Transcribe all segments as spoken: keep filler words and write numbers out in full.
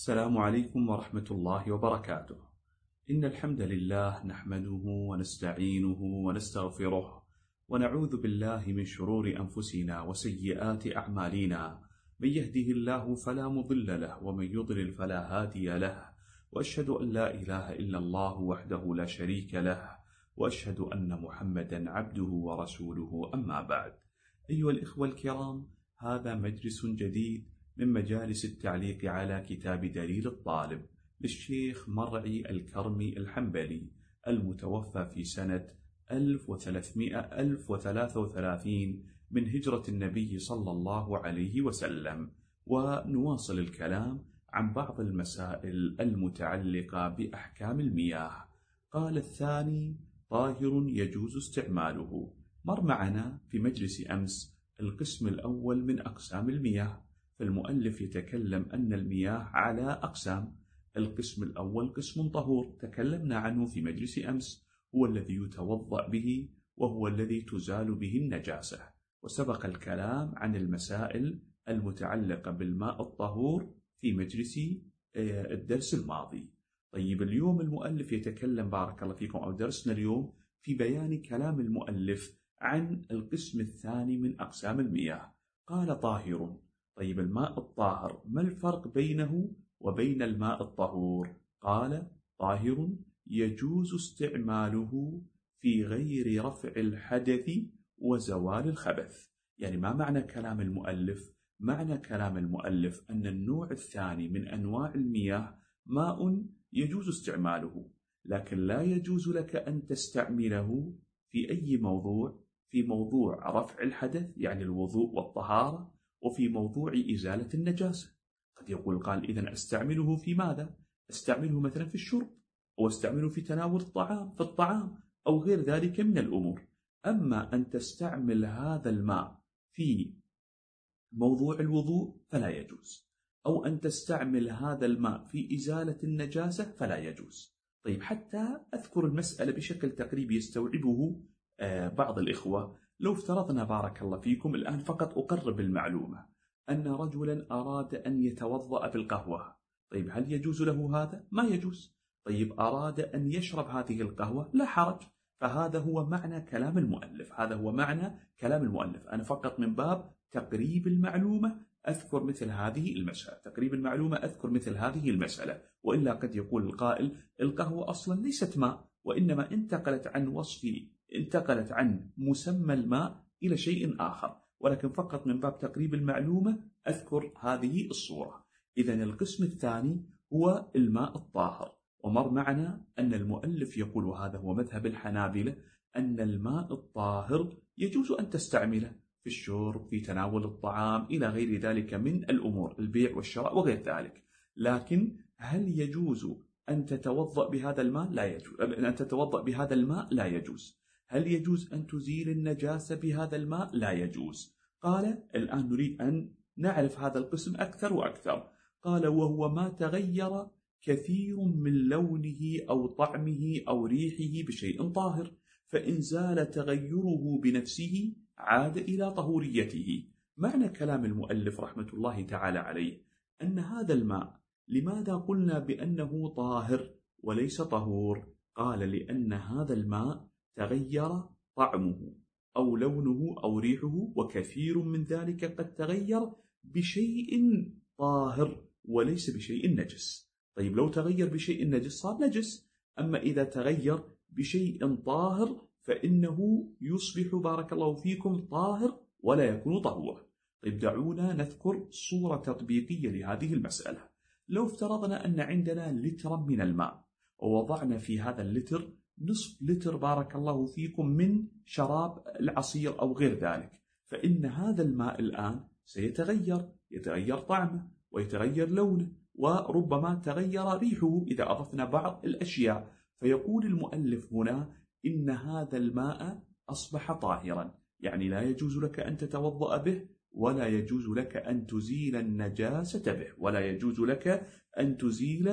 السلام عليكم ورحمة الله وبركاته. إن الحمد لله نحمده ونستعينه ونستغفره ونعوذ بالله من شرور أنفسنا وسيئات أعمالنا، من يهده الله فلا مضل له ومن يضلل فلا هادي له، وأشهد أن لا إله إلا الله وحده لا شريك له، وأشهد أن محمدا عبده ورسوله. أما بعد، أيها الإخوة الكرام، هذا مجلس جديد من مجالس التعليق على كتاب دليل الطالب للشيخ مرعي الكرمي الحنبلي، المتوفى في سنة ألف وثلاثة وثلاثين من هجرة النبي صلى الله عليه وسلم. ونواصل الكلام عن بعض المسائل المتعلقة بأحكام المياه. قال الثاني: طاهر يجوز استعماله. مر معنا في مجلس أمس القسم الأول من أقسام المياه، فالمؤلف يتكلم أن المياه على أقسام. القسم الأول قسم طهور تكلمنا عنه في مجلس أمس، هو الذي يتوضأ به وهو الذي تزال به النجاسة، وسبق الكلام عن المسائل المتعلقة بالماء الطهور في مجلس الدرس الماضي. طيب، اليوم المؤلف يتكلم بارك الله فيكم، أو درسنا اليوم في بيان كلام المؤلف عن القسم الثاني من أقسام المياه. قال: طاهر. طيب، الماء الطاهر ما الفرق بينه وبين الماء الطهور؟ قال: طاهر يجوز استعماله في غير رفع الحدث وزوال الخبث. يعني ما معنى كلام المؤلف؟ معنى كلام المؤلف أن النوع الثاني من أنواع المياه ماء يجوز استعماله، لكن لا يجوز لك أن تستعمله في أي موضوع، في موضوع رفع الحدث يعني الوضوء والطهارة، وفي موضوع إزالة النجاسة. قد يقول قال: إذن أستعمله في ماذا؟ أستعمله مثلا في الشرب، أو أستعمله في تناول الطعام في الطعام أو غير ذلك من الأمور. أما أن تستعمل هذا الماء في موضوع الوضوء فلا يجوز، أو أن تستعمل هذا الماء في إزالة النجاسة فلا يجوز. طيب، حتى أذكر المسألة بشكل تقريبي يستوعبه بعض الإخوة. لو افترضنا بارك الله فيكم الآن، فقط أقرب المعلومة، أن رجلا أراد أن يتوضأ بالقهوة. طيب، هل يجوز له هذا؟ ما يجوز. طيب، أراد أن يشرب هذه القهوة، لا حرج. فهذا هو معنى كلام المؤلف، هذا هو معنى كلام المؤلف. أنا فقط من باب تقريب المعلومة أذكر مثل هذه المسألة، تقريب المعلومة أذكر مثل هذه المسألة. وإلا قد يقول القائل: القهوة أصلا ليست ماء، وإنما انتقلت عن وصف انتقلت عن مسمى الماء إلى شيء آخر. ولكن فقط من باب تقريب المعلومة أذكر هذه الصورة. إذن القسم الثاني هو الماء الطاهر. ومر معنا أن المؤلف يقول، وهذا هو مذهب الحنابلة، أن الماء الطاهر يجوز أن تستعمله في الشرب، في تناول الطعام، إلى غير ذلك من الأمور، البيع والشراء وغير ذلك. لكن هل يجوز أن تتوضأ بهذا الماء؟ لا يجوز. أن تتوضأ بهذا الماء لا يجوز. هل يجوز أن تزيل النجاسة بهذا الماء؟ لا يجوز. قال: الآن نريد أن نعرف هذا القسم أكثر وأكثر. قال: وهو ما تغير كثير من لونه أو طعمه أو ريحه بشيء طاهر، فإن زال تغيره بنفسه عاد إلى طهوريته. معنى كلام المؤلف رحمة الله تعالى عليه أن هذا الماء، لماذا قلنا بأنه طاهر وليس طهور؟ قال: لأن هذا الماء تغير طعمه أو لونه أو ريحه، وكثير من ذلك قد تغير بشيء طاهر وليس بشيء نجس. طيب، لو تغير بشيء نجس صار نجس، أما إذا تغير بشيء طاهر فإنه يصبح بارك الله فيكم طاهر ولا يكون طهورا. طيب، دعونا نذكر صورة تطبيقية لهذه المسألة. لو افترضنا أن عندنا لترا من الماء، ووضعنا في هذا اللتر نصف لتر بارك الله فيكم من شراب العصير أو غير ذلك، فإن هذا الماء الآن سيتغير، يتغير طعمه ويتغير لونه، وربما تغير ريحه إذا أضفنا بعض الأشياء. فيقول المؤلف هنا إن هذا الماء أصبح طاهرا، يعني لا يجوز لك أن تتوضأ به، ولا يجوز لك أن تزيل النجاسة به، ولا يجوز لك أن تزيل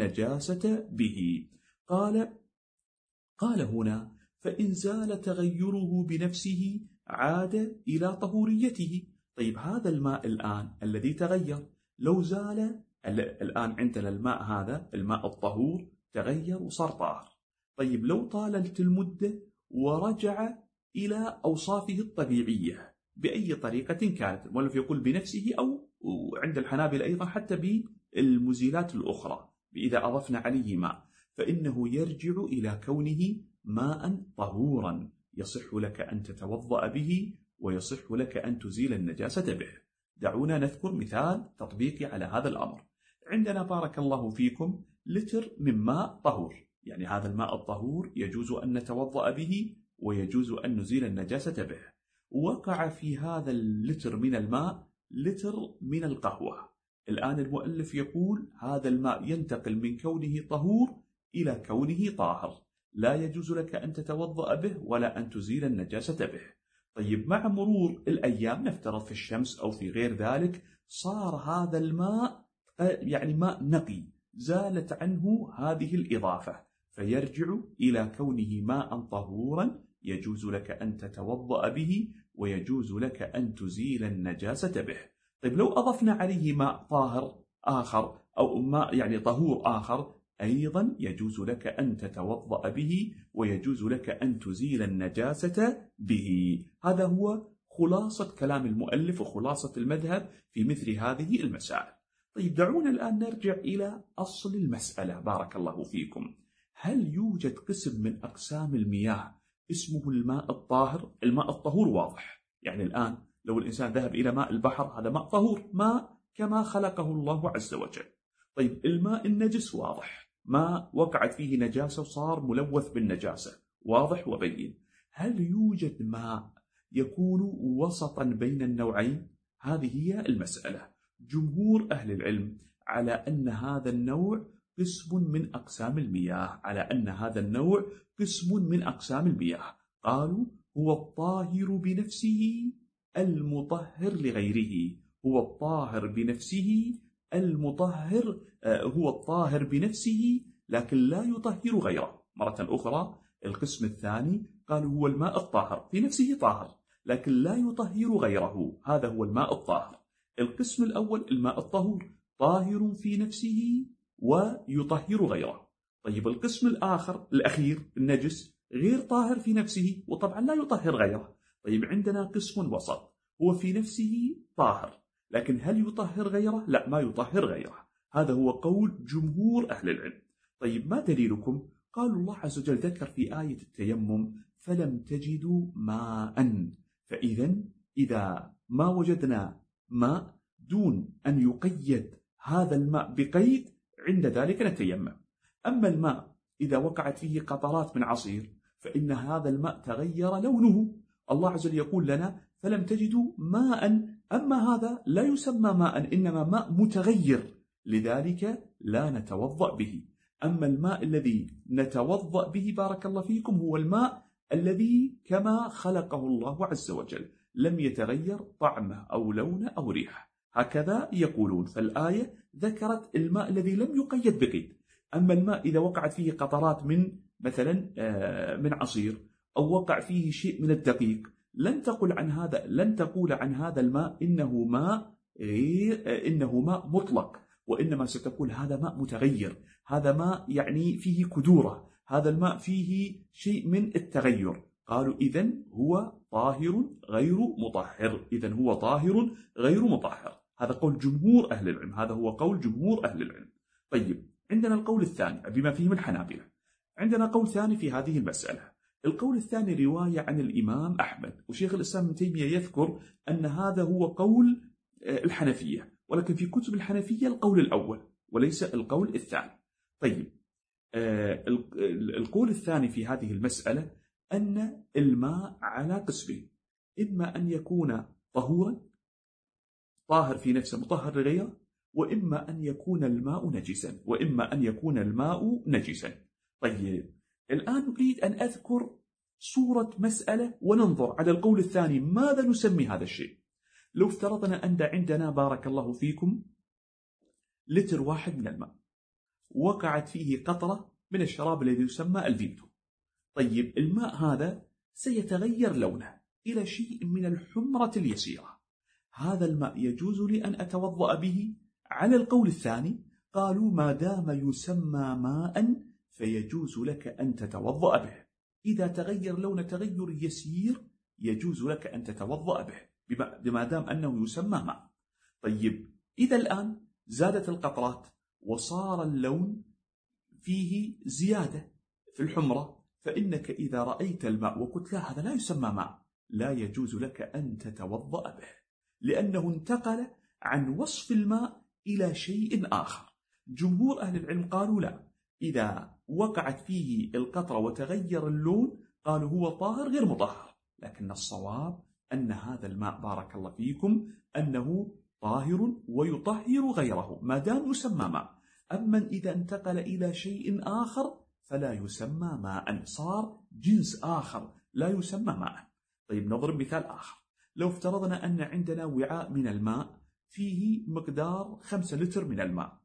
النجاسة به. قال قال هنا: فإن زال تغيره بنفسه عاد إلى طهوريته. طيب، هذا الماء الآن الذي تغير، لو زال الآن عندنا الماء هذا الماء الطهور تغير وصار طاهر. طيب لو طالت المدة ورجع إلى أوصافه الطبيعية بأي طريقة كانت، المؤلف يقول بنفسه أو عند الحنابلة أيضا حتى بالمزيلات الأخرى، إذا أضفنا عليه ماء فإنه يرجع إلى كونه ماء طهورا يصح لك أن تتوضأ به ويصح لك أن تزيل النجاسة به. دعونا نذكر مثال تطبيقي على هذا الأمر. عندنا بارك الله فيكم لتر من ماء طهور، يعني هذا الماء الطهور يجوز أن نتوضأ به ويجوز أن نزيل النجاسة به. وقع في هذا اللتر من الماء لتر من القهوة. الآن المؤلف يقول هذا الماء ينتقل من كونه طهور إلى كونه طاهر، لا يجوز لك أن تتوضأ به ولا أن تزيل النجاسة به. طيب مع مرور الأيام، نفترض في الشمس أو في غير ذلك، صار هذا الماء يعني ماء نقي زالت عنه هذه الإضافة، فيرجع إلى كونه ماء طهورا يجوز لك أن تتوضأ به ويجوز لك أن تزيل النجاسة به. طيب لو أضفنا عليه ماء طاهر آخر أو ماء يعني طهور آخر، أيضا يجوز لك أن تتوضأ به ويجوز لك أن تزيل النجاسة به. هذا هو خلاصة كلام المؤلف وخلاصة المذهب في مثل هذه المسائل. طيب دعونا الآن نرجع إلى أصل المسألة بارك الله فيكم. هل يوجد قسم من أقسام المياه اسمه الماء الطاهر؟ الماء الطهور واضح، يعني الآن لو الإنسان ذهب إلى ماء البحر هذا ماء طهور، ماء كما خلقه الله عز وجل. طيب الماء النجس واضح، ماء وقعت فيه نجاسة وصار ملوث بالنجاسة، واضح وبين. هل يوجد ماء يكون وسطا بين النوعين؟ هذه هي المسألة. جمهور أهل العلم على أن هذا النوع قسم من أقسام المياه، على أن هذا النوع قسم من أقسام المياه. قالوا هو الطاهر بنفسه المطهر لغيره، هو الطاهر بنفسه المطهر هو الطاهر بنفسه لكن لا يطهر غيره. مرة أخرى القسم الثاني قالوا هو الماء الطاهر في نفسه طاهر لكن لا يطهر غيره، هذا هو الماء الطاهر. القسم الأول الماء الطهور طاهر في نفسه ويطهر غيره. طيب القسم الآخر الأخير النجس غير طاهر في نفسه وطبعا لا يطهر غيره. طيب عندنا قسم وسط هو في نفسه طاهر لكن هل يطهر غيره؟ لا، ما يطهر غيره. هذا هو قول جمهور أهل العلم. طيب ما دليلكم؟ قالوا الله عز وجل ذكر في آية التيمم فلم تجدوا ماء. فإذا إذا ما وجدنا ماء دون أن يقيد هذا الماء بقيد عند ذلك نتيمم. أما الماء إذا وقعت فيه قطرات من عصير فإن هذا الماء تغير لونه، الله عز وجل يقول لنا فلم تجدوا ماء، أما هذا لا يسمى ماء إنما ماء متغير لذلك لا نتوضأ به. أما الماء الذي نتوضأ به بارك الله فيكم هو الماء الذي كما خلقه الله عز وجل لم يتغير طعمه أو لونه أو ريحه، هكذا يقولون. فالآية ذكرت الماء الذي لم يقيد بقيد. أما الماء إذا وقعت فيه قطرات من مثلا من عصير أو وقع فيه شيء من الدقيق لن تقول عن هذا لن تقول عن هذا الماء إنه ماء غير إنه ماء مطلق، وإنما ستقول هذا ماء متغير، هذا ماء يعني فيه كدورة، هذا الماء فيه شيء من التغير. قالوا إذن هو طاهر غير مطهر، إذن هو طاهر غير مطهر. هذا قول جمهور أهل العلم، هذا هو قول جمهور أهل العلم. طيب عندنا القول الثاني بما فيه من الحنابلة، عندنا قول ثاني في هذه المسألة. القول الثاني رواية عن الإمام أحمد، وشيخ الإسلام ابن تيمية يذكر أن هذا هو قول الحنفية، ولكن في كتب الحنفية القول الأول وليس القول الثاني. طيب القول الثاني في هذه المسألة أن الماء على قسمين، إما أن يكون طهورا طاهر في نفسه مطهر لغيره، وإما أن يكون الماء نجسا وإما أن يكون الماء نجسا. طيب الآن أريد أن أذكر صورة مسألة وننظر على القول الثاني ماذا نسمي هذا الشيء. لو افترضنا أن عندنا بارك الله فيكم لتر واحد من الماء وقعت فيه قطرة من الشراب الذي يسمى الفيمتو. طيب الماء هذا سيتغير لونه إلى شيء من الحمرة اليسيرة. هذا الماء يجوز لي أن أتوضأ به على القول الثاني قالوا ما دام يسمى ماء فيجوز لك أن تتوضأ به، إذا تغير لون تغير يسير يجوز لك أن تتوضأ به بما دام أنه يسمى ماء. طيب إذا الآن زادت القطرات وصار اللون فيه زيادة في الحمرة، فإنك إذا رأيت الماء وقلت لا هذا لا يسمى ماء، لا يجوز لك أن تتوضأ به، لأنه انتقل عن وصف الماء إلى شيء آخر. جمهور أهل العلم قالوا لا، إذا وقعت فيه القطرة وتغير اللون قالوا هو طاهر غير مطهر، لكن الصواب أن هذا الماء بارك الله فيكم أنه طاهر ويطهر غيره ما دام يسمى ماء. أما إذا انتقل إلى شيء آخر فلا يسمى ماء، صار جنس آخر لا يسمى ماء. طيب نضرب مثال آخر، لو افترضنا أن عندنا وعاء من الماء فيه مقدار خمسة لتر من الماء،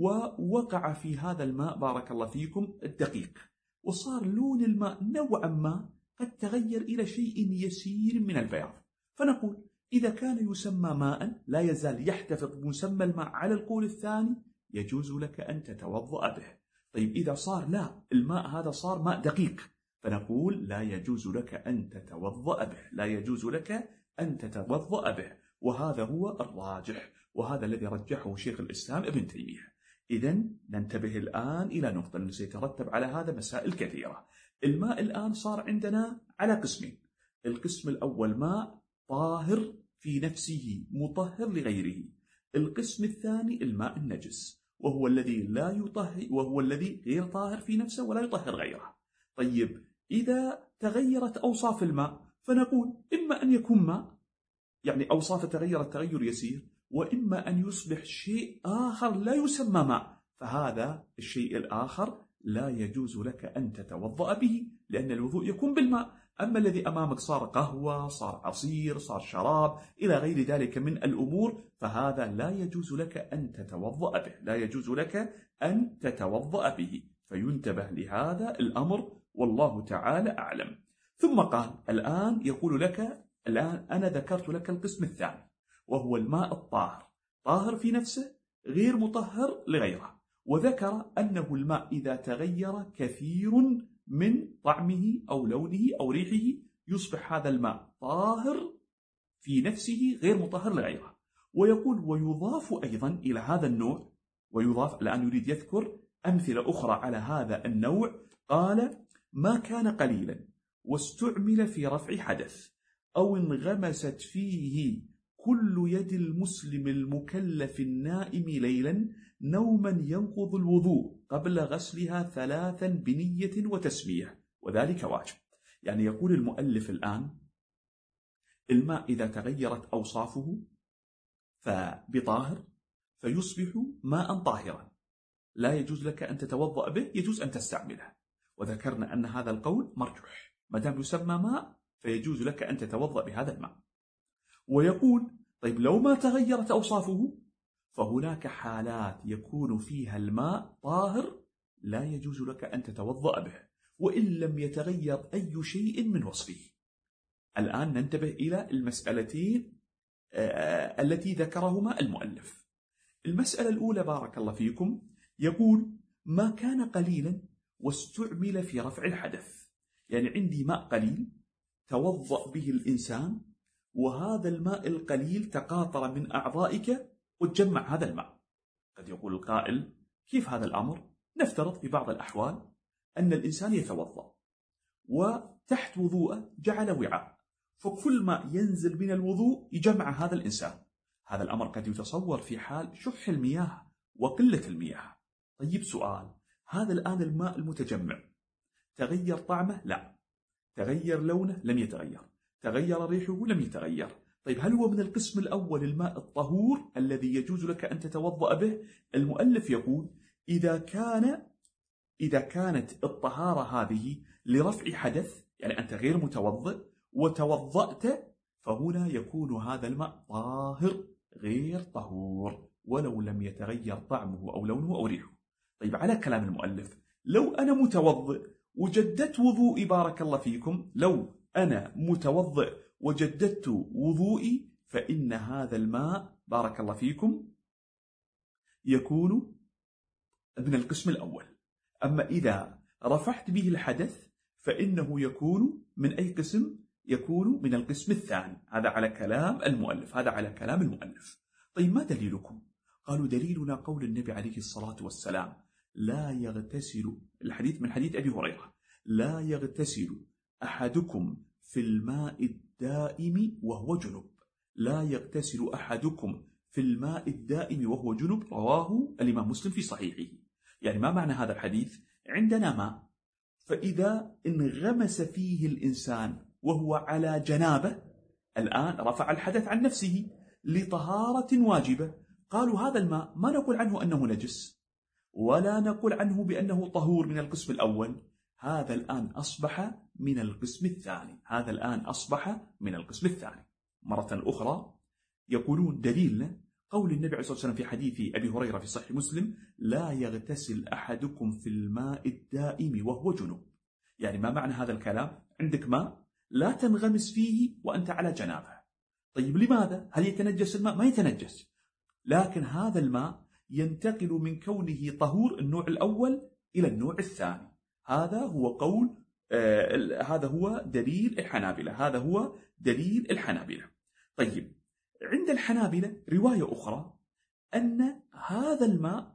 ووقع في هذا الماء بارك الله فيكم الدقيق، وصار لون الماء نوعا ما قد تغير إلى شيء يسير من البياض، فنقول إذا كان يسمى ماء لا يزال يحتفظ مسمى الماء على القول الثاني يجوز لك أن تتوضأ به. طيب إذا صار لا، الماء هذا صار ماء دقيق، فنقول لا يجوز لك أن تتوضأ به، لا يجوز لك أن تتوضأ به، وهذا هو الراجح، وهذا الذي رجحه شيخ الإسلام ابن تيمية. إذن ننتبه الآن إلى نقطة أنه سيترتب على هذا مسائل كثيرة. الماء الآن صار عندنا على قسمين، القسم الأول ماء طاهر في نفسه مطهر لغيره، القسم الثاني الماء النجس وهو الذي لا يطهر، وهو الذي غير طاهر في نفسه ولا يطهر غيره. طيب إذا تغيرت أوصاف الماء فنقول إما أن يكون ماء يعني أوصافه تغيرت تغير يسير، وإما أن يصبح شيء آخر لا يسمى ماء، فهذا الشيء الآخر لا يجوز لك أن تتوضأ به، لأن الوضوء يكون بالماء. أما الذي أمامك صار قهوة، صار عصير، صار شراب، إلى غير ذلك من الأمور، فهذا لا يجوز لك أن تتوضأ به، لا يجوز لك أن تتوضأ به، فينتبه لهذا الأمر والله تعالى أعلم. ثم قال الآن يقول لك الآن أنا ذكرت لك القسم الثاني وهو الماء الطاهر، طاهر في نفسه غير مطهر لغيره، وذكر أنه الماء إذا تغير كثير من طعمه أو لونه أو ريحه يصبح هذا الماء طاهر في نفسه غير مطهر لغيره. ويقول ويضاف أيضا إلى هذا النوع، ويضاف الآن يريد يذكر أمثلة أخرى على هذا النوع، قال ما كان قليلا واستعمل في رفع حدث أو انغمست فيه كل يد المسلم المكلف النائم ليلا نوما ينقض الوضوء قبل غسلها ثلاثا بنية وتسمية وذلك واجب. يعني يقول المؤلف الآن الماء إذا تغيرت أوصافه فبطاهر فيصبح ماء طاهرا، لا يجوز لك أن تتوضأ به، يجوز أن تستعمله، وذكرنا أن هذا القول مرجوح، ما دام يسمى ماء فيجوز لك أن تتوضأ بهذا الماء. ويقول طيب لو ما تغيرت أوصافه فهناك حالات يكون فيها الماء طاهر لا يجوز لك أن تتوضأ به وإن لم يتغير أي شيء من وصفه. الآن ننتبه إلى المسألتين التي ذكرهما المؤلف. المسألة الأولى بارك الله فيكم يقول ما كان قليلا واستعمل في رفع الحدث، يعني عندي ماء قليل توضأ به الإنسان وهذا الماء القليل تقاطر من أعضائك وتجمع هذا الماء. قد يقول القائل كيف هذا الأمر؟ نفترض في بعض الأحوال أن الإنسان يتوضأ وتحت وضوءه جعل وعاء، فكل ما ينزل من الوضوء يجمع هذا الإنسان. هذا الأمر قد يتصور في حال شح المياه وقلة المياه. طيب سؤال، هذا الآن الماء المتجمع تغير طعمه؟ لا. تغير لونه؟ لم يتغير. تغير ريحه؟ لم يتغير. طيب هل هو من القسم الأول الماء الطهور الذي يجوز لك أن تتوضأ به؟ المؤلف يقول إذا كان إذا كانت الطهارة هذه لرفع حدث، يعني أنت غير متوضئ وتوضأت، فهنا يكون هذا الماء طاهر غير طهور ولو لم يتغير طعمه أو لونه أو ريحه. طيب على كلام المؤلف لو أنا متوضئ وجددت وضوئي بارك الله فيكم، لو أنا متوضئ وجددت وضوئي فإن هذا الماء بارك الله فيكم يكون من القسم الأول. أما إذا رفعت به الحدث فإنه يكون من أي قسم؟ يكون من القسم الثاني. هذا على كلام المؤلف، هذا على كلام المؤلف. طيب ما دليلكم؟ قالوا دليلنا قول النبي عليه الصلاة والسلام: لا يغتسل، الحديث من حديث أبي هريرة: لا يغتسل أحدكم في الماء الدائم وهو جنب. لا يغتسل أحدكم في الماء الدائم وهو جنب، رواه الإمام مسلم في صحيحه. يعني ما معنى هذا الحديث؟ عندنا ماء، فإذا انغمس فيه الإنسان وهو على جنابه، الآن رفع الحدث عن نفسه لطهارة واجبة. قالوا هذا الماء ما نقول عنه أنه نجس، ولا نقول عنه بأنه طهور من القسم الأول. هذا الآن أصبح من القسم الثاني، هذا الآن أصبح من القسم الثاني. مرة أخرى يقولون دليلنا قول النبي عليه الصلاة والسلام في حديث أبي هريرة في صحيح مسلم: لا يغتسل أحدكم في الماء الدائم وهو جنوب. يعني ما معنى هذا الكلام؟ عندك ماء لا تنغمس فيه وأنت على جنابه. طيب لماذا؟ هل يتنجس الماء؟ ما يتنجس، لكن هذا الماء ينتقل من كونه طهور النوع الأول إلى النوع الثاني. هذا هو قول آه هذا هو دليل الحنابلة، هذا هو دليل الحنابلة. طيب عند الحنابلة رواية أخرى أن هذا الماء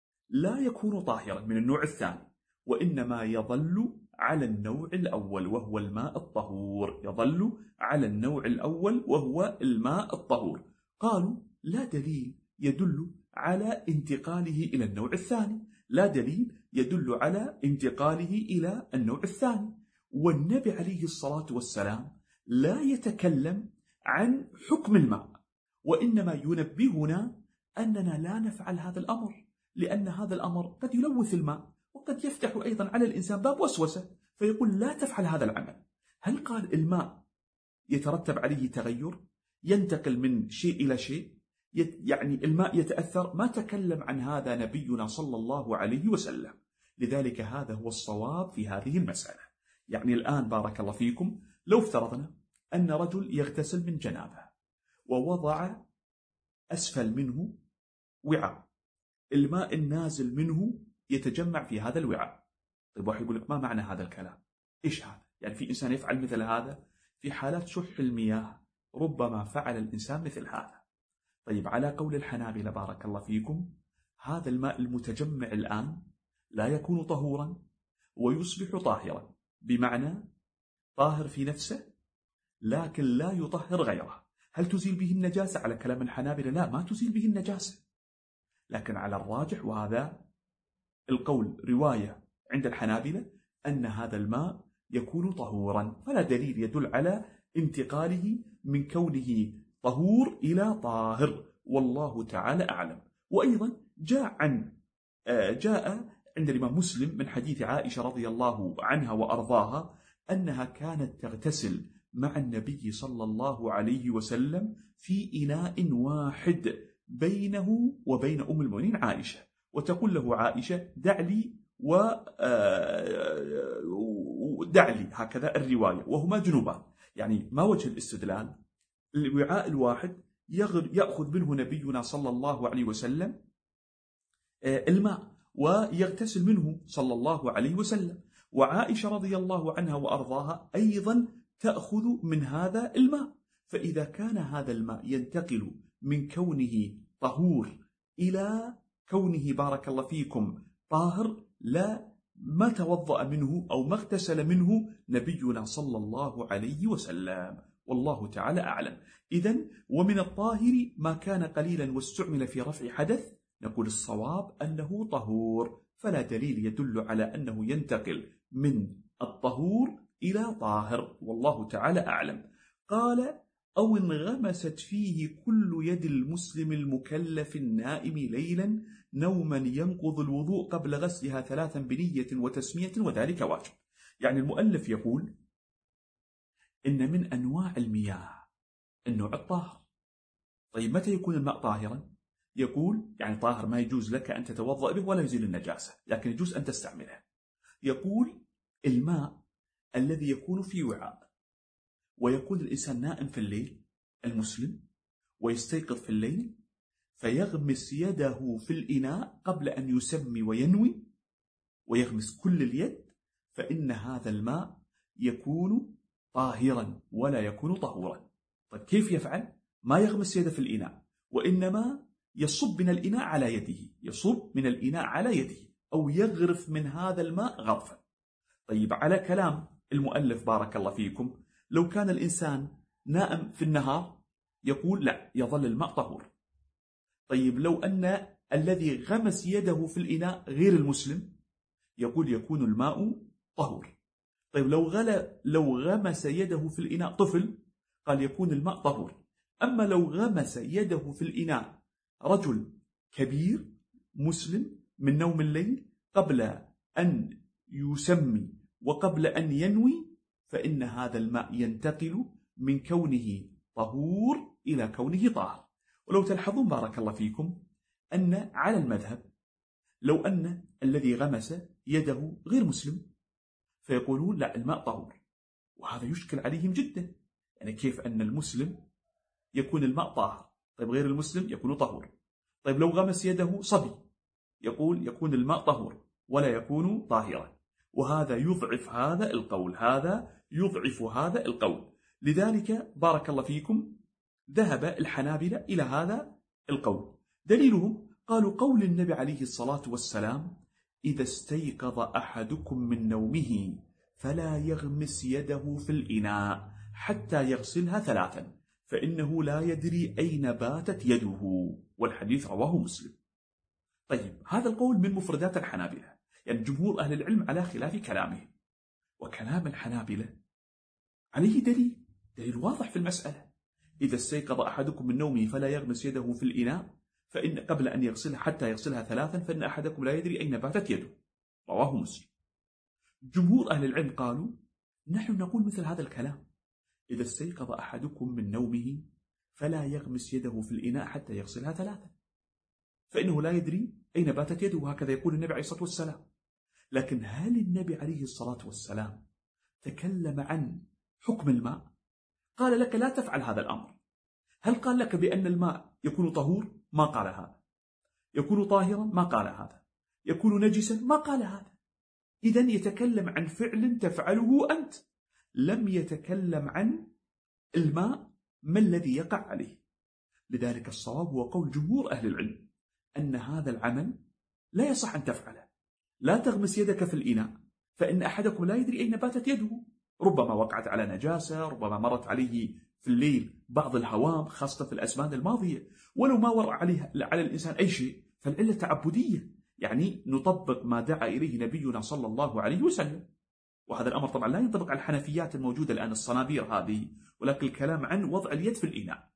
لا يكون طاهرا من النوع الثاني، وإنما يظل على النوع الأول وهو الماء الطهور، يظل على النوع الأول وهو الماء الطهور. قالوا لا دليل يدل على انتقاله إلى النوع الثاني، لا دليل يدل على انتقاله إلى النوع الثاني. والنبي عليه الصلاة والسلام لا يتكلم عن حكم الماء، وإنما ينبهنا أننا لا نفعل هذا الأمر، لأن هذا الأمر قد يلوث الماء، وقد يفتح أيضا على الإنسان باب وسوسة، فيقول لا تفعل هذا العمل. هل قال الماء يترتب عليه تغير، ينتقل من شيء إلى شيء، يعني الماء يتأثر؟ ما تكلم عن هذا نبينا صلى الله عليه وسلم. لذلك هذا هو الصواب في هذه المسألة. يعني الآن بارك الله فيكم، لو افترضنا أن رجل يغتسل من جنابه ووضع أسفل منه وعاء، الماء النازل منه يتجمع في هذا الوعاء. طيب واحد يقول لك ما معنى هذا الكلام؟ إيش هذا؟ يعني في إنسان يفعل مثل هذا؟ في حالات شح المياه ربما فعل الإنسان مثل هذا. طيب على قول الحنابلة بارك الله فيكم، هذا الماء المتجمع الآن لا يكون طهورا ويصبح طاهرا، بمعنى طاهر في نفسه لكن لا يطهر غيره. هل تزيل به النجاسة؟ على كلام الحنابلة لا، ما تزيل به النجاسة، لكن على الراجح وهذا القول رواية عند الحنابلة أن هذا الماء يكون طهورا، فلا دليل يدل على انتقاله من كونه طهور إلى طاهر، والله تعالى أعلم. وأيضا جاء عن جاء عند الإمام مسلم من حديث عائشة رضي الله عنها وأرضاها أنها كانت تغتسل مع النبي صلى الله عليه وسلم في إناء واحد بينه وبين أم المؤمنين عائشة، وتقول له عائشة دع لي ودع لي، هكذا الرواية، وهما جنوبان. يعني ما وجه الاستدلال؟ الوعاء الواحد يأخذ منه نبينا صلى الله عليه وسلم الماء ويغتسل منه صلى الله عليه وسلم، وعائشة رضي الله عنها وأرضاها أيضا تأخذ من هذا الماء. فإذا كان هذا الماء ينتقل من كونه طهور إلى كونه بارك الله فيكم طاهر، لا ما توضأ منه أو ما اغتسل منه نبينا صلى الله عليه وسلم، والله تعالى أعلم. إذن ومن الطاهر ما كان قليلا واستعمل في رفع حدث، نقول الصواب أنه طهور، فلا دليل يدل على أنه ينتقل من الطهور إلى طاهر، والله تعالى أعلم. قال أو انغمست فيه كل يد المسلم المكلف النائم ليلا نوما ينقض الوضوء قبل غسلها ثلاثا بنية وتسمية وذلك واجب. يعني المؤلف يقول إن من أنواع المياه النوع الطاهر. طيب متى يكون الماء طاهرا؟ يقول يعني طاهر ما يجوز لك أن تتوضأ به ولا يزيل النجاسة، لكن يجوز أن تستعمله. يقول الماء الذي يكون في وعاء ويكون الإنسان نائم في الليل المسلم ويستيقظ في الليل، فيغمس يده في الإناء قبل أن يسمي وينوي ويغمس كل اليد، فإن هذا الماء يكون طاهرا ولا يكون طهورا. طيب كيف يفعل؟ ما يغمس يده في الإناء، وإنما يصب من الإناء على يده، يصب من الإناء على يده أو يغرف من هذا الماء غرفا. طيب على كلام المؤلف بارك الله فيكم، لو كان الإنسان نائم في النهار يقول لا، يظل الماء طهور. طيب لو أن الذي غمس يده في الإناء غير المسلم يقول يكون الماء طهور. طيب لو غل لو غمس يده في الإناء طفل قال يكون الماء طهور. أما لو غمس يده في الإناء رجل كبير مسلم من نوم الليل قبل أن يسمي وقبل أن ينوي، فإن هذا الماء ينتقل من كونه طهور إلى كونه طاهر. ولو تلحظون بارك الله فيكم أن على المذهب لو أن الذي غمس يده غير مسلم فيقولون لا، الماء طهور، وهذا يشكل عليهم جدا. يعني كيف أن المسلم يكون الماء طاهر، طيب غير المسلم يكون طهور؟ طيب لو غمس يده صبي يقول يكون الماء طهور ولا يكون طاهرا، وهذا يضعف هذا القول، هذا يضعف هذا القول. لذلك بارك الله فيكم ذهب الحنابلة إلى هذا القول. دليلهم قالوا قول النبي عليه الصلاة والسلام: إذا استيقظ أحدكم من نومه فلا يغمس يده في الإناء حتى يغسلها ثلاثا فإنه لا يدري أين باتت يده، والحديث رواه مسلم. طيب هذا القول من مفردات الحنابلة، يعني جمهور أهل العلم على خلاف كلامهم، وكلام الحنابلة عليه دليل دليل واضح في المسألة. إذا استيقظ أحدكم من نومه فلا يغمس يده في الإناء فإن قبل أن يغسلها حتى يغسلها ثلاثا فإن أحدكم لا يدري أين باتت يده، رواه مسلم. جمهور أهل العلم قالوا نحن نقول مثل هذا الكلام: إذا استيقظ أحدكم من نومه فلا يغمس يده في الإناء حتى يغسلها ثلاثا فإنه لا يدري أين باتت يده، وهكذا يقول النبي عليه الصلاة والسلام. لكن هل النبي عليه الصلاة والسلام تكلم عن حكم الماء؟ قال لك لا تفعل هذا الأمر. هل قال لك بأن الماء يكون طهور؟ ما قال هذا. يكون طاهرا؟ ما قال هذا. يكون نجسا؟ ما قال هذا. إذن يتكلم عن فعل تفعله أنت، لم يتكلم عن الماء ما الذي يقع عليه. لذلك الصواب هو قول جمهور أهل العلم أن هذا العمل لا يصح أن تفعله. لا تغمس يدك في الإناء فإن أحدكم لا يدري أين باتت يده، ربما وقعت على نجاسة، ربما مرت عليه في الليل بعض الهوام خاصة في الأزمان الماضية. ولو ما ورع عليه على الإنسان أي شيء فالعلة تعبدية، يعني نطبق ما دعا إليه نبينا صلى الله عليه وسلم. وهذا الأمر طبعا لا ينطبق على الحنفيات الموجودة الآن، الصنابير هذه، ولكن الكلام عن وضع اليد في الإناء.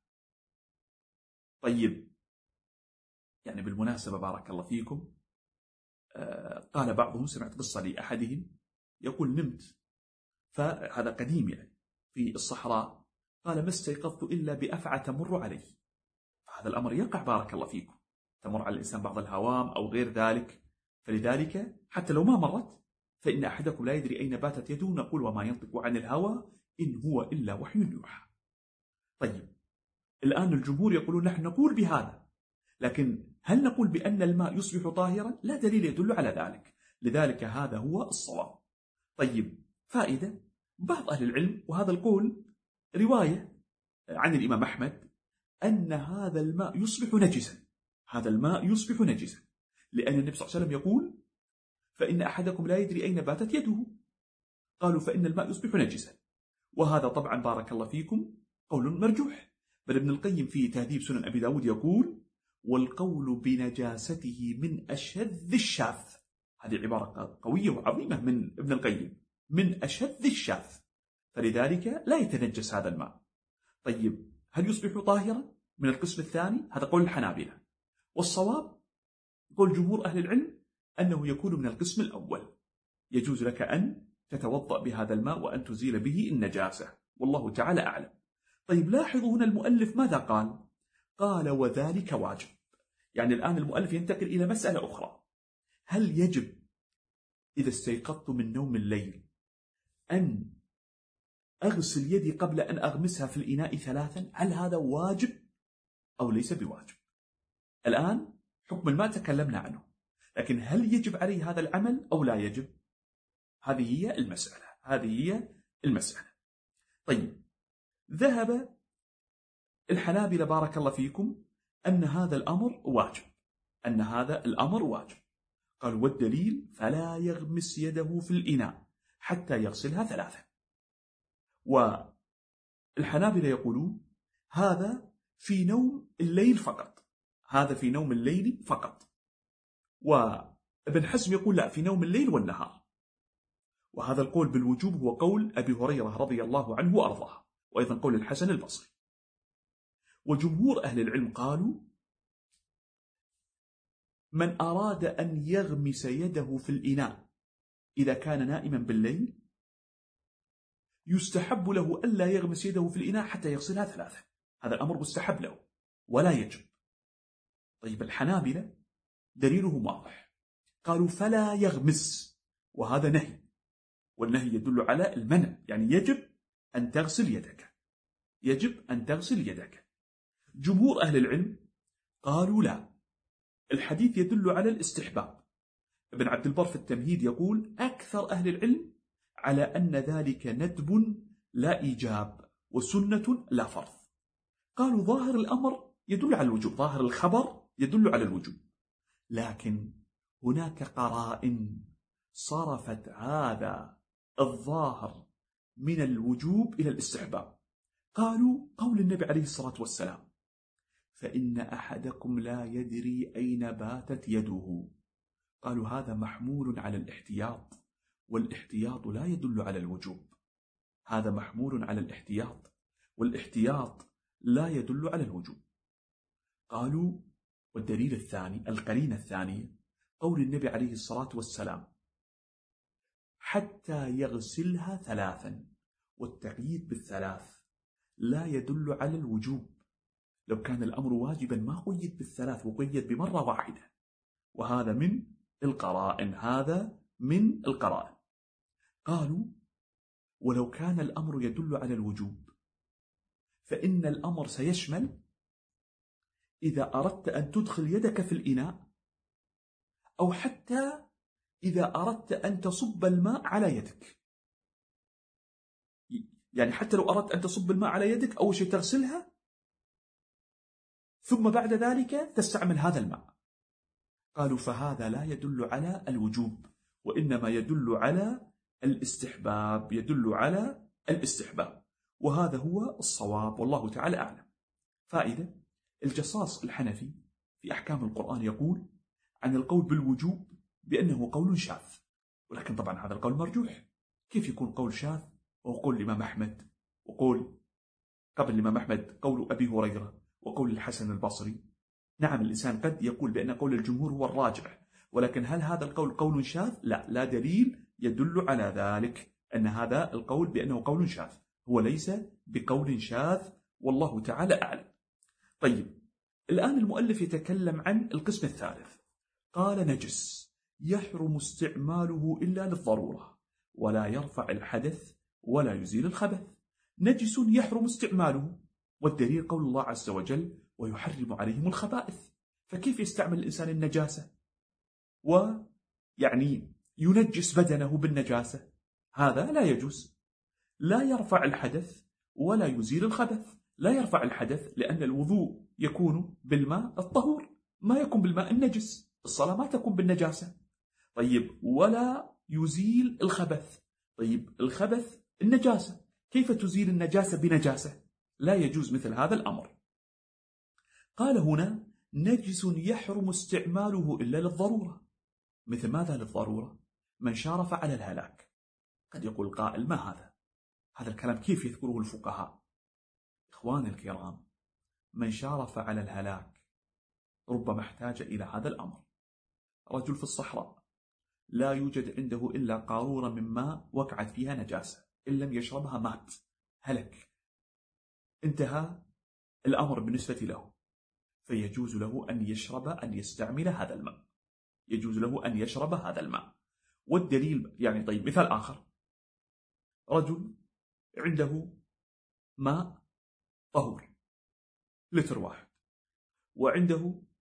طيب يعني بالمناسبة بارك الله فيكم، قال بعضهم، سمعت قصة لأحدهم يقول نمت، فهذا قديم يعني في الصحراء، قال ما استيقظت إلا بأفعى تمر علي. فهذا الأمر يقع بارك الله فيكم، تمر على الإنسان بعض الهوام أو غير ذلك، فلذلك حتى لو ما مرت فإن أحدكم لا يدري أين باتت يده، نقول وما ينطق عن الهوى إن هو إلا وحي يوحى. طيب الآن الجمهور يقولون نحن نقول بهذا، لكن هل نقول بأن الماء يصبح طاهرا؟ لا دليل يدل على ذلك، لذلك هذا هو الصواب. طيب فائدة، بعض أهل العلم، وهذا القول رواية عن الإمام أحمد، أن هذا الماء يصبح نجسا، هذا الماء يصبح نجسا، لأن النبي صلى الله عليه وسلم يقول فإن أحدكم لا يدري أين باتت يده، قالوا فإن الماء يصبح نجسا. وهذا طبعا بارك الله فيكم قول مرجوح، بل ابن القيم في تهذيب سنن أبي داود يقول والقول بنجاسته من أشد الشاذ. هذه عبارة قوية وعظيمة من ابن القيم، من أشد الشاذ، فلذلك لا يتنجس هذا الماء. طيب هل يصبح طاهرا من القسم الثاني؟ هذا قول الحنابلة، والصواب قول جمهور أهل العلم أنه يكون من القسم الأول، يجوز لك أن تتوضأ بهذا الماء وأن تزيل به النجاسة، والله تعالى أعلم. طيب لاحظوا هنا المؤلف ماذا قال؟ قال وذلك واجب. يعني الآن المؤلف ينتقل إلى مسألة أخرى، هل يجب إذا استيقظت من نوم الليل أن أغسل يدي قبل أن أغمسها في الإناء ثلاثا؟ هل هذا واجب أو ليس بواجب؟ الآن حكم الماء تكلمنا عنه، لكن هل يجب عليه هذا العمل أو لا يجب؟ هذه هي المسألة هذه هي المسألة. طيب، ذهب الحنابلة بارك الله فيكم أن هذا الأمر واجب أن هذا الأمر واجب قال والدليل فلا يغمس يده في الإناء حتى يغسلها ثلاثة. والحنابلة يقولون هذا في نوم الليل فقط هذا في نوم الليل فقط وابن حزم يقول لا، في نوم الليل والنهار. وهذا القول بالوجوب هو قول أبي هريرة رضي الله عنه وأرضاه، وأيضا قول الحسن البصري. وجمهور أهل العلم قالوا من أراد أن يغمس يده في الإناء إذا كان نائما بالليل يستحب له ألا يغمس يده في الإناء حتى يغسلها ثلاثة. هذا الأمر مستحب له ولا يجب. طيب، الحنابلة دليلهم واضح، قالوا فلا يغمس، وهذا نهي، والنهي يدل على المنع، يعني يجب أن تغسل يدك يجب أن تغسل يدك. جمهور أهل العلم قالوا لا، الحديث يدل على الاستحباب. ابن عبد البر في التمهيد يقول أكثر أهل العلم على أن ذلك ندب لا إيجاب وسنة لا فرض. قالوا ظاهر الأمر يدل على الوجوب، ظاهر الخبر يدل على الوجوب، لكن هناك قرائن صرفت هذا الظاهر من الوجوب إلى الاستحباب. قالوا قول النبي عليه الصلاة والسلام فإن أحدكم لا يدري أين باتت يده. قالوا هذا محمول على الاحتياط، والاحتياط لا يدل على الوجوب. هذا محمول على الاحتياط، والاحتياط لا يدل على الوجوب. قالوا والدليل الثاني، القرينة الثانية، قول النبي عليه الصلاة والسلام حتى يغسلها ثلاثا، والتقييد بالثلاث لا يدل على الوجوب. لو كان الأمر واجبا ما قيد بالثلاث وقيد بمرة واحدة، وهذا من القرائن هذا من القرائن. قالوا ولو كان الأمر يدل على الوجوب فإن الأمر سيشمل إذا أردت أن تدخل يدك في الإناء، أو حتى إذا أردت أن تصب الماء على يدك. يعني حتى لو أردت أن تصب الماء على يدك أول شيء تغسلها، ثم بعد ذلك تستعمل هذا الماء. قالوا فهذا لا يدل على الوجوب، وإنما يدل على الاستحباب يدل على الاستحباب وهذا هو الصواب والله تعالى أعلم. فائدة: الجصاص الحنفي في أحكام القرآن يقول عن القول بالوجوب بأنه قول شاذ، ولكن طبعا هذا القول مرجوح. كيف يكون قول شاذ وهو قول الإمام أحمد، وقول قبل الإمام أحمد قول أبي هريرة وقول الحسن البصري؟ نعم، الإنسان قد يقول بأن قول الجمهور هو الراجح، ولكن هل هذا القول قول شاذ؟ لا، لا دليل يدل على ذلك أن هذا القول بأنه قول شاذ، هو ليس بقول شاذ والله تعالى أعلم. طيب، الآن المؤلف يتكلم عن القسم الثالث. قال نجس يحرم استعماله إلا للضرورة ولا يرفع الحدث ولا يزيل الخبث. نجس يحرم استعماله، والدليل قول الله عز وجل ويحرم عليهم الخبائث. فكيف يستعمل الإنسان النجاسة ويعني ينجس بدنه بالنجاسة؟ هذا لا يجوز. لا يرفع الحدث ولا يزيل الخبث. لا يرفع الحدث لأن الوضوء يكون بالماء الطهور، ما يكون بالماء النجس. الصلاة ما تكون بالنجاسة. طيب، ولا يزيل الخبث. طيب، الخبث النجاسة، كيف تزيل النجاسة بنجاسة؟ لا يجوز مثل هذا الأمر. قال هنا نجس يحرم استعماله إلا للضرورة. مثل ماذا للضرورة؟ من شارف على الهلاك. قد يقول قائل ما هذا؟ هذا الكلام كيف يذكره الفقهاء؟ إخواني الكرام، من شارف على الهلاك ربما احتاج إلى هذا الأمر. رجل في الصحراء لا يوجد عنده إلا قارورة من ماء وقعت فيها نجاسة، إن لم يشربها مات، هلك، انتهى الأمر بالنسبة له، فيجوز له أن يشرب أن يستعمل هذا الماء يجوز له أن يشرب هذا الماء. والدليل يعني طيب، مثال آخر: رجل عنده ماء طهور لتر واحد، وعنده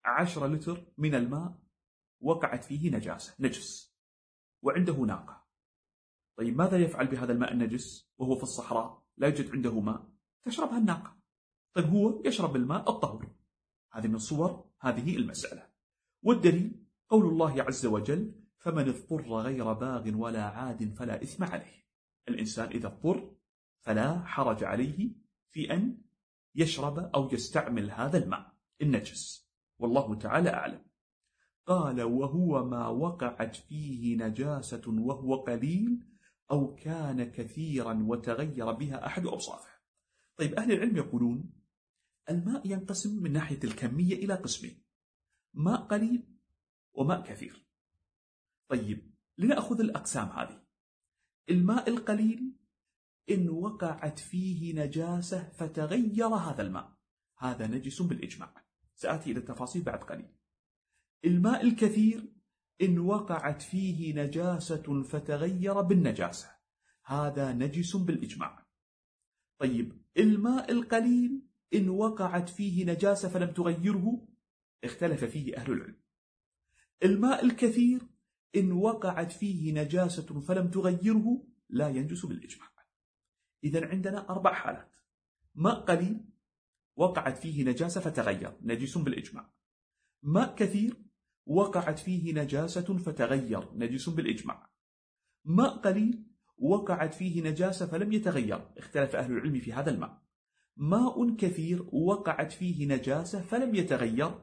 عشرة لتر من الماء وقعت فيه نجاسة نجس وعنده ناقة. طيب ماذا يفعل بهذا الماء النجس وهو في الصحراء لا يوجد عنده ماء؟ تشربها الناقة. طيب هو يشرب الماء الطهور. هذه من صور هذه المسألة. والدليل قول الله عز وجل: فمن اضطر غير باغ ولا عاد فلا إثم عليه. الإنسان إذا اضطر فلا حرج عليه في أن يشرب أو يستعمل هذا الماء النجس، والله تعالى أعلم. قال: وهو ما وقعت فيه نجاسة وهو قليل أو كان كثيرا وتغير بها أحد أوصافه. طيب أهل العلم يقولون الماء ينقسم من ناحية الكمية إلى قسمين: ماء قليل وماء كثير. طيب لنأخذ الأقسام هذه. الماء القليل إن وقعت فيه نجاسة فتغير هذا الماء، هذا نجس بالإجماع، سآتي إلى التفاصيل بعد قليل. الماء الكثير إن وقعت فيه نجاسة فتغير بالنجاسة، هذا نجس بالإجماع. طيب الماء القليل إن وقعت فيه نجاسة فلم تغيره، اختلف فيه أهل العلم. الماء الكثير إن وقعت فيه نجاسة فلم تغيره لا ينجس بالإجماع. إذن عندنا أربع حالات: ماء قليل وقعت فيه نجاسة فتغير، نجس بالإجماع. ماء كثير وقعت فيه نجاسة فتغير، نجس بالإجماع. ماء قليل وقعت فيه نجاسة فلم يتغير، اختلف أهل العلم في هذا الماء. ماء كثير وقعت فيه نجاسة فلم يتغير،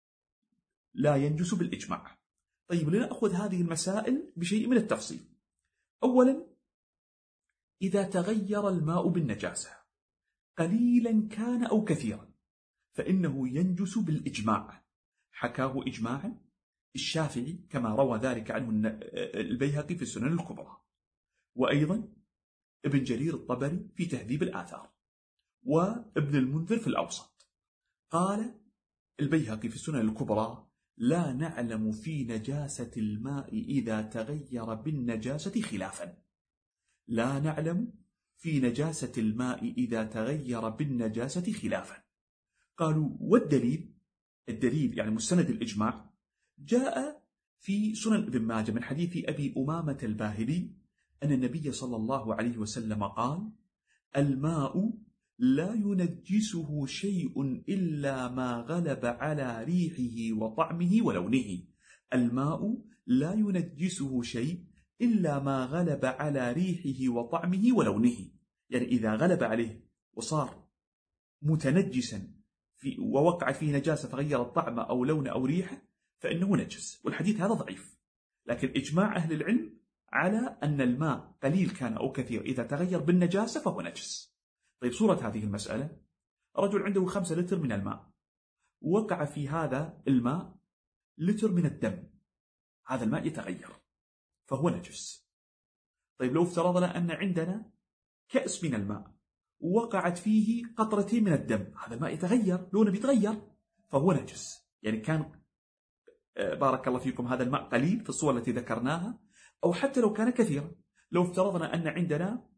لا ينجس بالإجماع. طيب لنأخذ هذه المسائل بشيء من التفصيل. أولا، إذا تغير الماء بالنجاسة قليلا كان أو كثيرا فإنه ينجس بالإجماع، حكاه إجماعا الشافعي كما روى ذلك عنه البيهقي في السنن الكبرى، وأيضا ابن جرير الطبري في تهذيب الآثار، وابن المنذر في الأوسط. قال البيهقي في السنن الكبرى: لا نعلم في نجاسة الماء إذا تغير بالنجاسة خلافا. لا نعلم في نجاسة الماء إذا تغير بالنجاسة خلافا. قالوا: والدليل، الدليل يعني مستند الإجماع، جاء في سنن ابن ماجه من حديث أبي أمامة الباهلي أن النبي صلى الله عليه وسلم قال: الماء لا ينجسه شيء إلا ما غلب على ريحه وطعمه ولونه. الماء لا ينجسه شيء إلا ما غلب على ريحه وطعمه ولونه، يعني إذا غلب عليه وصار متنجسا في ووقع فيه نجاسة فغير الطعم أو لون أو ريحه فإنه نجس. والحديث هذا ضعيف، لكن إجماع أهل العلم على أن الماء قليل كان أو كثير إذا تغير بالنجاسة فهو نجس. طيب صورة هذه المسألة: رجل عنده خمسة لتر من الماء، وقع في هذا الماء لتر من الدم، هذا الماء يتغير فهو نجس. طيب لو افترضنا أن عندنا كأس من الماء وقعت فيه قطرتين من الدم، هذا الماء يتغير، لونه بيتغير فهو نجس. يعني كان بارك الله فيكم هذا الماء قليل في الصور التي ذكرناها، أو حتى لو كان كثيرا. لو افترضنا أن عندنا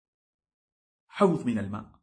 حوض من الماء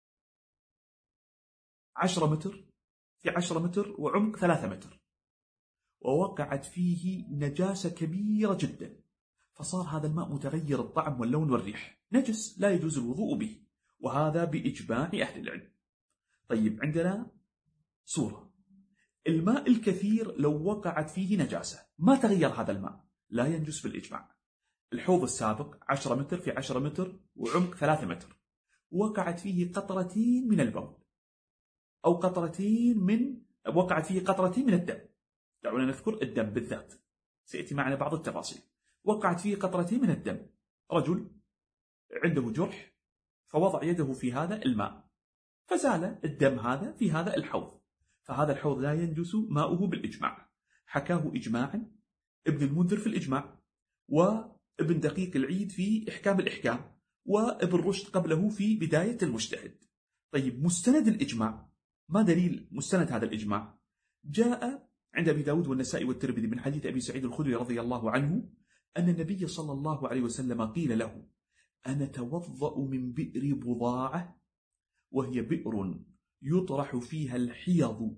عشرة متر في عشرة متر وعمق ثلاثة متر، ووقعت فيه نجاسة كبيرة جدا، فصار هذا الماء متغير الطعم واللون والريح، نجس لا يجوز الوضوء به، وهذا بإجماع أهل العلم. طيب عندنا صورة: الماء الكثير لو وقعت فيه نجاسة ما تغير هذا الماء لا ينجس بالإجماع. الحوض السابق عشرة متر في عشرة متر وعمق ثلاثة متر، وقعت فيه قطرتين من البول أو قطرتين من وقعت فيه قطرتين من الدم، دعونا نذكر الدم بالذات سيأتي معنا بعض التفاصيل. وقعت فيه قطرتين من الدم، رجل عنده جرح فوضع يده في هذا الماء فزال الدم هذا في هذا الحوض، فهذا الحوض لا ينجس ماؤه بالإجماع، حكاه إجماعا ابن المنذر في الإجماع، وابن دقيق العيد في إحكام الإحكام، وابن رشد قبله في بداية المجتهد. طيب مستند الإجماع، ما دليل مستند هذا الإجماع؟ جاء عند أبي داود والنسائي والترمذي من حديث أبي سعيد الخدري رضي الله عنه أن النبي صلى الله عليه وسلم قيل له: أنا توضأ من بئر بضاعة، وهي بئر يطرح فيها الحيض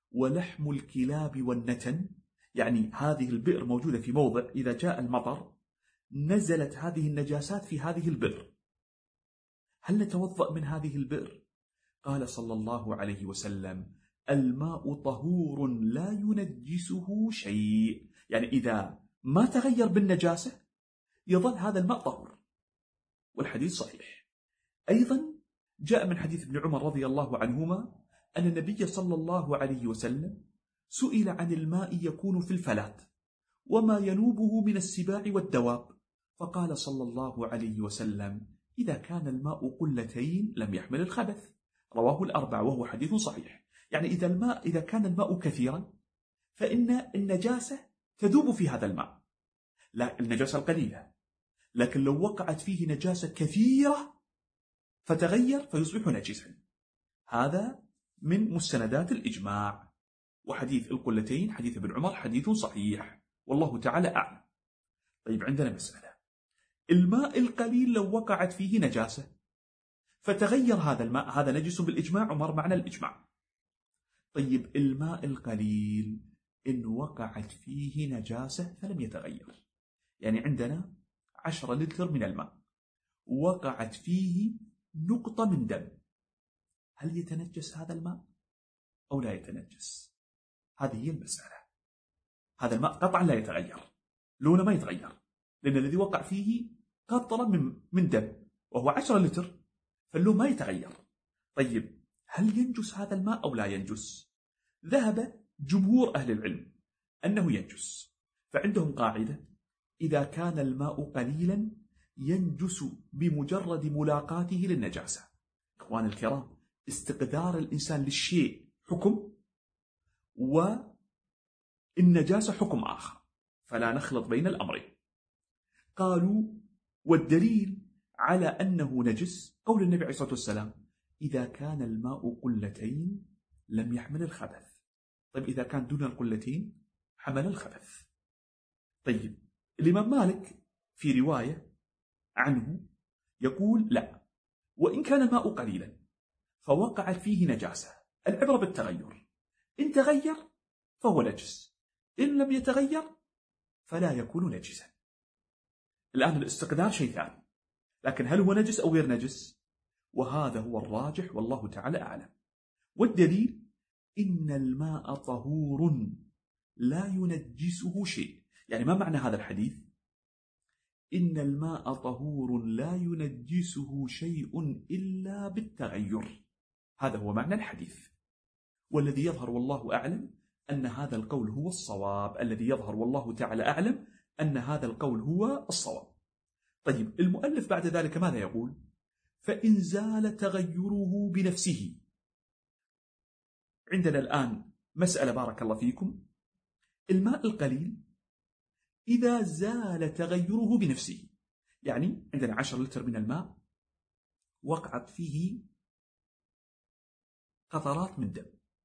ولحم الكلاب والنتن، يعني هذه البئر موجودة في موضع إذا جاء المطر نزلت هذه النجاسات في هذه البئر، هل نتوضأ من هذه البئر؟ قال صلى الله عليه وسلم: الماء طهور لا ينجسه شيء، يعني إذا ما تغير بالنجاسة يظل هذا الماء طهور، والحديث صحيح. أيضا جاء من حديث ابن عمر رضي الله عنهما أن النبي صلى الله عليه وسلم سئل عن الماء يكون في الفلات وما ينوبه من السباع والدواب، فقال صلى الله عليه وسلم: إذا كان الماء قلتين لم يحمل الخبث، رواه الأربعة وهو حديث صحيح. يعني إذا الماء إذا كان الماء كثيرا فإن النجاسة تذوب في هذا الماء، لا النجاسة القليلة، لكن لو وقعت فيه نجاسة كثيرة فتغير فيصبح نجسا. هذا من مستندات الإجماع. وحديث القلتين حديث ابن عمر حديث صحيح والله تعالى أعلم. طيب عندنا مسألة، الماء القليل لو وقعت فيه نجاسة فتغير هذا الماء، هذا نجس بالإجماع ومر معنا الإجماع. طيب الماء القليل إن وقعت فيه نجاسة فلم يتغير، يعني عندنا عشرة لتر من الماء وقعت فيه نقطة من دم، هل يتنجس هذا الماء أو لا يتنجس؟ هذه هي المسألة. هذا الماء قطعا لا يتغير، لونه ما يتغير، لأن الذي وقع فيه قطرة من من دم وهو عشرة لتر، فاللون ما يتغير. طيب هل ينجس هذا الماء أو لا ينجس؟ ذهب جمهور أهل العلم أنه ينجس، فعندهم قاعدة: إذا كان الماء قليلا ينجس بمجرد ملاقاته للنجاسة. إخوان الكرام، استقدار الإنسان للشيء حكم والنجاسة حكم آخر، فلا نخلط بين الأمرين. قالوا والدليل على أنه نجس قول النبي عليه الصلاة والسلام: إذا كان الماء قلتين لم يحمل الخبث. طيب إذا كان دون القلتين حمل الخبث. طيب الإمام مالك في رواية عنه يقول: لا، وإن كان الماء قليلا فوقعت فيه نجاسة، العبرة بالتغير، إن تغير فهو نجس، إن لم يتغير فلا يكون نجسا. الآن الاستقدار شيء ثاني، لكن هل هو نجس أو غير نجس؟ وهذا هو الراجح والله تعالى أعلم. والدليل: إن الماء طهور لا ينجسه شيء. يعني ما معنى هذا الحديث؟ إن الماء طهور لا ينجسه شيء إلا بالتغير، هذا هو معنى الحديث. والذي يظهر والله أعلم أن هذا القول هو الصواب، الذي يظهر والله تعالى أعلم أن هذا القول هو الصواب. طيب المؤلف بعد ذلك ماذا يقول؟ فإن زال تغيره بنفسه. عندنا الآن مسألة بارك الله فيكم، الماء القليل إذا زال تغيره بنفسه، يعني عندنا عشر لتر من الماء وقعت فيه قطرات من دم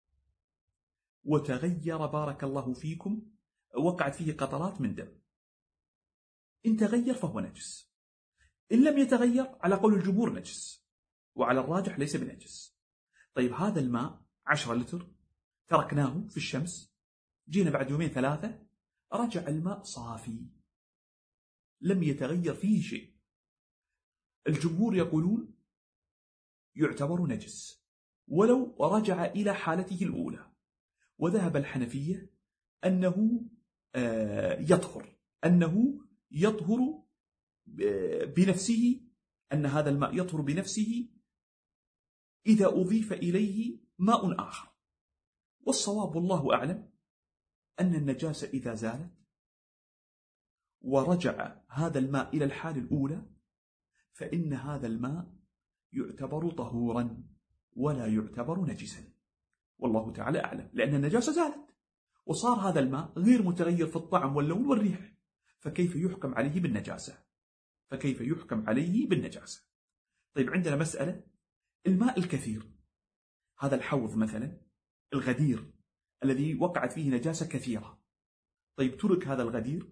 وتغير بارك الله فيكم، وقعت فيه قطرات من دم، إن تغير فهو نجس، إن لم يتغير على قول الجمهور نجس، وعلى الراجح ليس بنجس. طيب هذا الماء عشرة لتر تركناه في الشمس، جينا بعد يومين ثلاثة رجع الماء صافي لم يتغير فيه شيء، الجمهور يقولون يعتبر نجس ولو رجع إلى حالته الأولى. وذهب الحنفية أنه يطهر، أنه يطهر بنفسه، أن هذا الماء يطهر بنفسه إذا أضيف إليه ماء آخر. والصواب والله أعلم أن النجاسة إذا زالت ورجع هذا الماء إلى الحال الأولى فإن هذا الماء يعتبر طهورا ولا يعتبر نجسا، والله تعالى أعلم، لأن النجاسة زالت وصار هذا الماء غير متغير في الطعم واللون والريح، فكيف يحكم عليه بالنجاسة؟ فكيف يحكم عليه بالنجاسة؟ طيب عندنا مسألة، الماء الكثير، هذا الحوض مثلا الغدير الذي وقعت فيه نجاسة كثيرة، طيب ترك هذا الغدير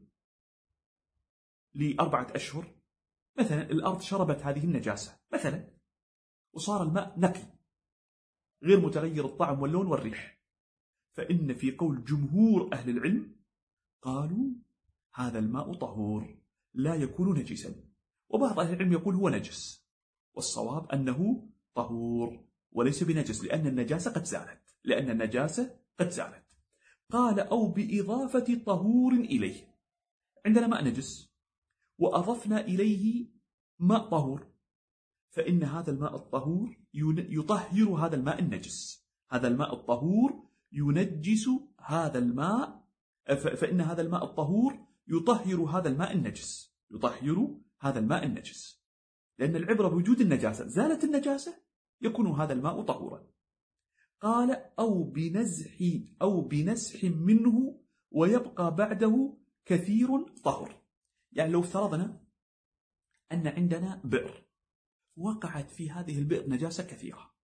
لأربعة أشهر مثلا، الأرض شربت هذه النجاسة مثلا وصار الماء نقي غير متغير الطعم واللون والريح، فإن في قول جمهور أهل العلم قالوا هذا الماء طهور لا يكون نجسا، وبعض أهل العلم يقول هو نجس، والصواب أنه طهور وليس بنجس لأن النجاسة قد زالت لأن النجاسة قد زالت. قال أو بإضافة طهور إليه، عندنا ماء نجس وأضفنا إليه ماء طهور، فإن هذا الماء الطهور يطهر هذا الماء النجس، هذا الماء الطهور ينجس هذا الماء، فإن هذا الماء الطهور يطهر هذا الماء النجس، يطهر هذا الماء النجس، لأن العبرة بوجود النجاسة، زالت النجاسة يكون هذا الماء طهورا. قال أو بنزح أو بنسح منه ويبقى بعده كثير طهر. يعني لو افترضنا أن عندنا بئر وقعت في هذه البئر نجاسة كثيرة،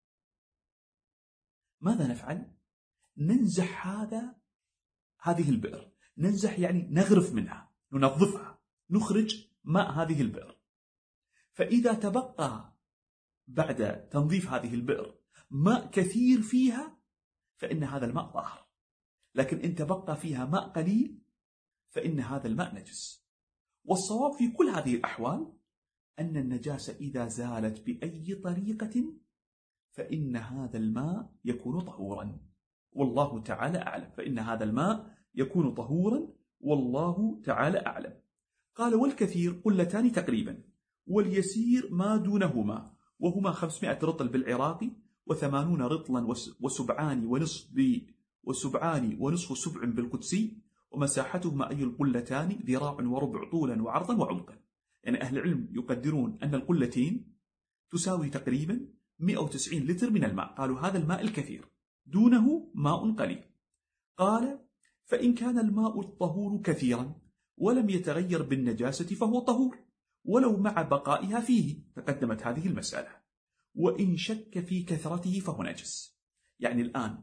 ماذا نفعل؟ ننزح هذا هذه البئر، ننزح يعني نغرف منها، ننظفها، نخرج ماء هذه البئر، فإذا تبقى بعد تنظيف هذه البئر ماء كثير فيها فإن هذا الماء طاهر، لكن إن تبقى فيها ماء قليل فإن هذا الماء نجس. والصواب في كل هذه الأحوال أن النجاسة إذا زالت بأي طريقة فإن هذا الماء يكون طهورا والله تعالى أعلم، فإن هذا الماء يكون طهورا والله تعالى أعلم. قال والكثير قلتان تقريبا، واليسير ما دونهما، وهما خمسمائة رطل بالعراقي وثمانون رطلا وسبعان ونصف وسبعان ونصف سبع بالقدسي، ومساحتهما أي القلتان ذراع وربع طولا وعرضا وعمقا. يعني أهل العلم يقدرون أن القلتين تساوي تقريبا مئة وتسعين لتر من الماء، قالوا هذا الماء الكثير، دونه ماء قليل. قال فإن كان الماء الطهور كثيرا ولم يتغير بالنجاسة فهو طهور ولو مع بقائها فيه، تقدمت هذه المسألة. وإن شك في كثرته فهو نجس. يعني الآن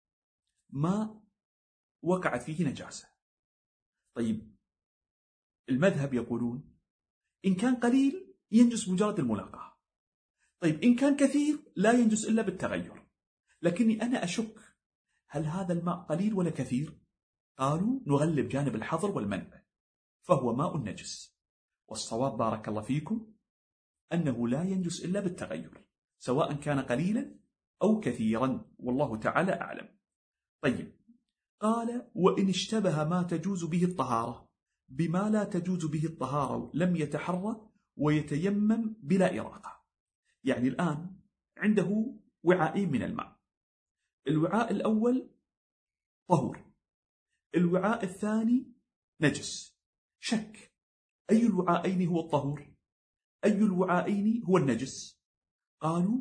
ما وقعت فيه نجاسة، طيب المذهب يقولون إن كان قليل ينجس مجرد الملاقاة، طيب إن كان كثير لا ينجس إلا بالتغير، لكني أنا أشك هل هذا الماء قليل ولا كثير؟ قالوا نغلب جانب الحظر والمنع فهو ماء نجس، والصواب بارك الله فيكم أنه لا ينجس إلا بالتغير سواء كان قليلا أو كثيرا والله تعالى أعلم. طيب قال وإن اشتبه ما تجوز به الطهارة بما لا تجوز به الطهارة لم يتحرى ويتيمم بلا إراقة. يعني الآن عنده وعاءين من الماء، الوعاء الأول طهور، الوعاء الثاني نجس، شك أي الوعاءين هو الطهور أي الوعاءين هو النجس؟ قالوا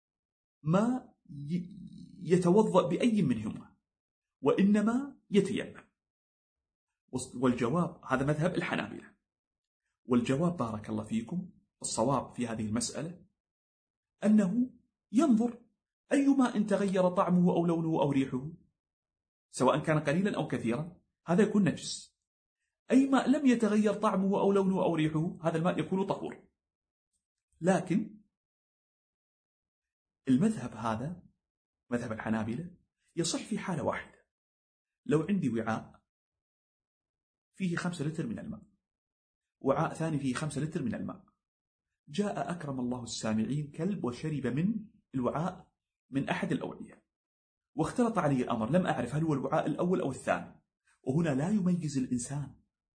ما يتوضأ بأي منهما وإنما يتيمم. والجواب هذا مذهب الحنابلة، والجواب بارك الله فيكم الصواب في هذه المسألة أنه ينظر أي ماء تغير طعمه أو لونه أو ريحه سواء كان قليلا أو كثيرا هذا يكون نجس، أي ماء لم يتغير طعمه أو لونه أو ريحه هذا الماء يكون طهور. لكن المذهب هذا مذهب الحنابلة يصح في حالة واحدة، لو عندي وعاء فيه خمسة لتر من الماء، وعاء ثاني فيه خمسة لتر من الماء، جاء أكرم الله السامعين كلب وشرب من الوعاء من أحد الأوعية واختلط عليه الأمر، لم أعرف هل هو الوعاء الأول أو الثاني، وهنا لا يميز الإنسان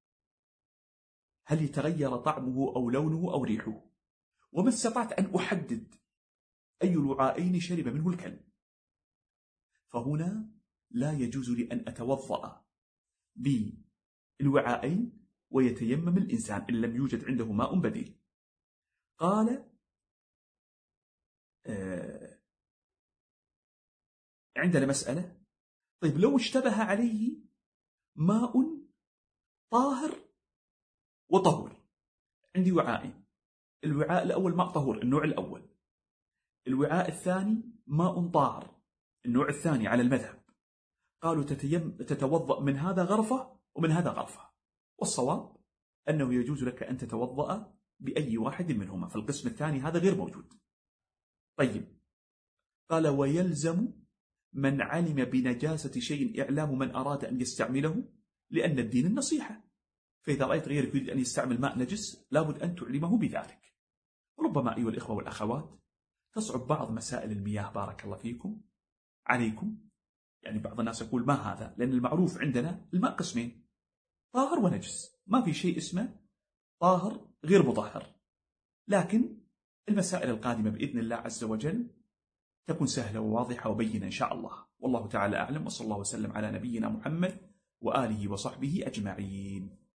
هل يتغير طعمه أو لونه أو ريحه، وما استطعت أن أحدد أي الوعاءين شرب منه الكلب، فهنا لا يجوز لي أن أتوضأ بالوعاءين ويتيمم الإنسان إن لم يوجد عنده ماء بديل. قال آه عندنا مسألة، طيب لو اشتبه عليه ماء طاهر وطهور، عندي وعاءين، الوعاء الأول ماء طهور النوع الأول، الوعاء الثاني ماء طاهر النوع الثاني على المذهب، قالوا تتيم تتوضأ من هذا غرفة ومن هذا غرفة، والصواب أنه يجوز لك أن تتوضأ بأي واحد منهما، فالقسم الثاني هذا غير موجود. طيب قال ويلزم من علم بنجاسة شيء إعلام من أراد أن يستعمله، لأن الدين النصيحة. فإذا رأيت غيرك يريد أن يستعمل ماء نجس لابد أن تعلمه بذلك. ربما أيها الإخوة والأخوات تصعب بعض مسائل المياه بارك الله فيكم عليكم. يعني بعض الناس يقول ما هذا، لأن المعروف عندنا الماء قسمين، طاهر ونجس، ما في شيء اسمه طاهر غير مطهر. لكن المسائل القادمة بإذن الله عز وجل تكون سهلة وواضحة وبينة إن شاء الله. والله تعالى أعلم، وصلى الله وسلم على نبينا محمد وآله وصحبه أجمعين.